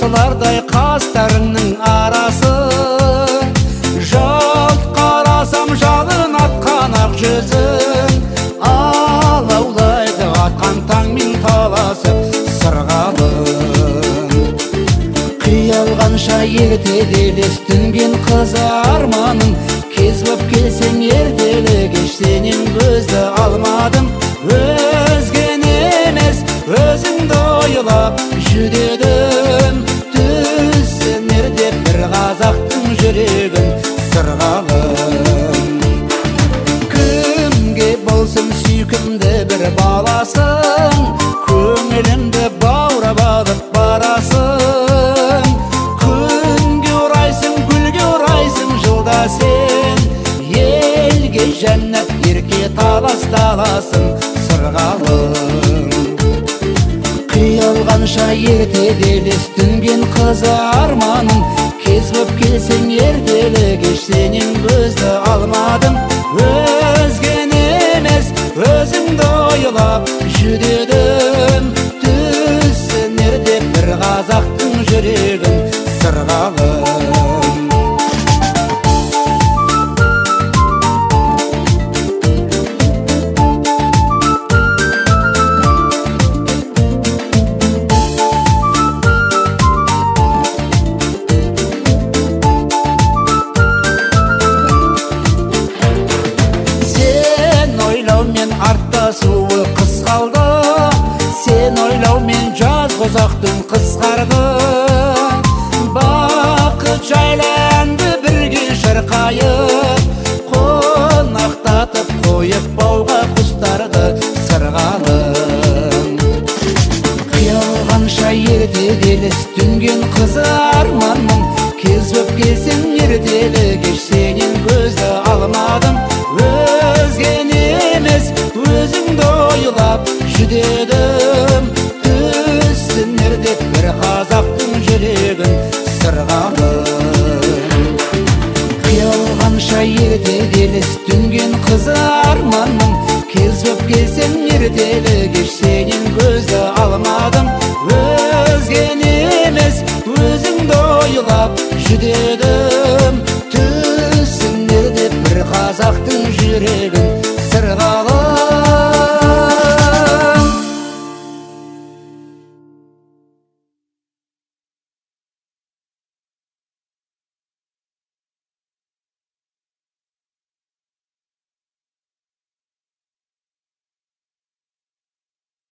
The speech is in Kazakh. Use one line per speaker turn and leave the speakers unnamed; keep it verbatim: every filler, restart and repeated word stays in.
сылардай қастарыңның арасы. Жалт қарасам жалын атқан ақ жүзің, алаулайды атқан таңмен таласып сырғалым. Қиялғанша ертеделес түнген қыз арманым, кез боп келсең ертелі кеш сенен көзді алмадым. Өзген емес өзіңді ойлап жүдедім, түсінер деп бір қазақтың жүрегін сырғалым. Кімге болсын сүйкімді бір баласың, көңілімді баурап алып барасың. Күнге орайсың, гүлге орайсың жылда сен, елге жәннат ерке талас таласың сырғалым. Қиялғанша ертеделес түнген қыз арманым, кез боп келсең ертелі кеш сенен көзді алмадым. Өзген емес өзіңді ойлап жүдедім, түсінер деп бір қазақтың жүрегін сырғалым. Артта суы қыс қалды, сен ойлаумен жаз қозақтың қысқарды. Бақыт жайланды бірге шырқайып, қонақтатып қойып бауға құстарды сырғалым. Қиялғанша ертеделес түнген қыз арманым, кез боп келсең ертелі кеш сенен көзді алмадым. Өзген емес өзіңді ойлап жүдедім, түсінер деп бір қазақтың жүрегін сырғалым. Қиялғанша ертеделес түнген қыз арманым, кез боп келсең ертелі кеш сенен көзді алмадым. Өзген емес өзіңді ойлап жүдедім, түсінер деп бір қазақтың жүрегін